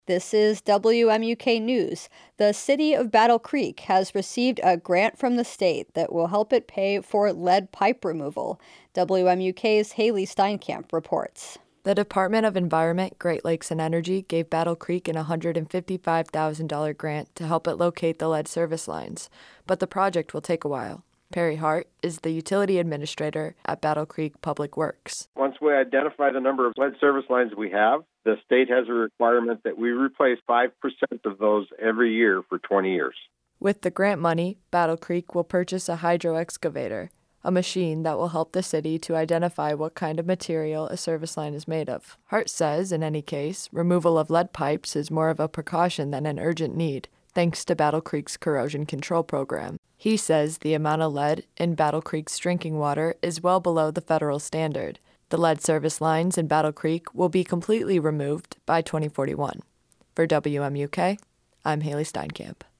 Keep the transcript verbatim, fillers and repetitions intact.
This is W M U K News. The city of Battle Creek has received a grant from the state that will help it pay for lead pipe removal. W M U K's Haley Steinkamp reports. The Department of Environment, Great Lakes, and Energy gave Battle Creek an one hundred fifty-five thousand dollars grant to help it locate the lead service lines, but the project will take a while. Perry Hart is the utility administrator at Battle Creek Public Works. Once we identify the number of lead service lines we have, the state has a requirement that we replace five percent of those every year for twenty years. With the grant money, Battle Creek will purchase a hydro excavator, a machine that will help the city to identify what kind of material a service line is made of. Hart says, in any case, removal of lead pipes is more of a precaution than an urgent need, thanks to Battle Creek's corrosion control program. He says the amount of lead in Battle Creek's drinking water is well below the federal standard. The lead service lines in Battle Creek will be completely removed by twenty forty-one. For W M U K, I'm Haley Steinkamp.